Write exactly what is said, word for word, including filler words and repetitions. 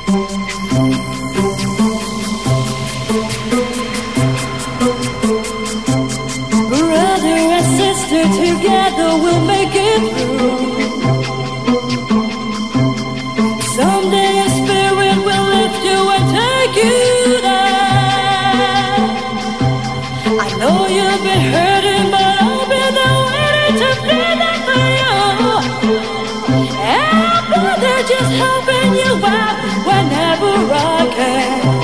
Brother and sister, together we'll make it through. Someday a spirit will lift you and take you there. I know you've been hurting, but I'll be there waiting to be there for you. And brother, just helping you out whenever I can.